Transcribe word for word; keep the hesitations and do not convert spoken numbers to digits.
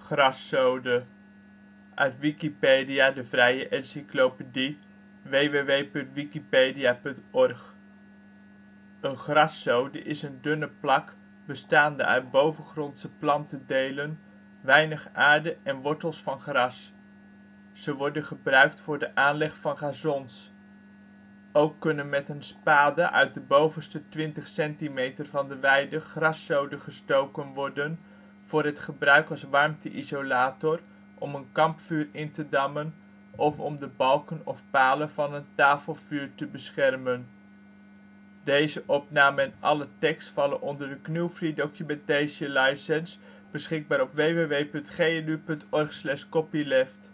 Grassode, uit Wikipedia, de vrije encyclopedie. www punt wikipedia punt org. Een grassode is een dunne plak bestaande uit bovengrondse plantendelen, weinig aarde en wortels van gras. Ze worden gebruikt voor de aanleg van gazons. Ook kunnen met een spade uit de bovenste twintig centimeter van de weide graszoden gestoken worden voor het gebruik als warmte-isolator, om een kampvuur in te dammen of om de balken of palen van een tafelvuur te beschermen. Plaatsen in de gemeente Marum Dorpen: Bilthoven · De Coter · Nederasselt · Overbetuwe Stad: Achterveld · Leusden · Leek · Wisch · Westvoorne · Nordenveld · Wolbert · Gelderland Nederland: Provincies · Gemeenten 51° 58 ' NB, 5°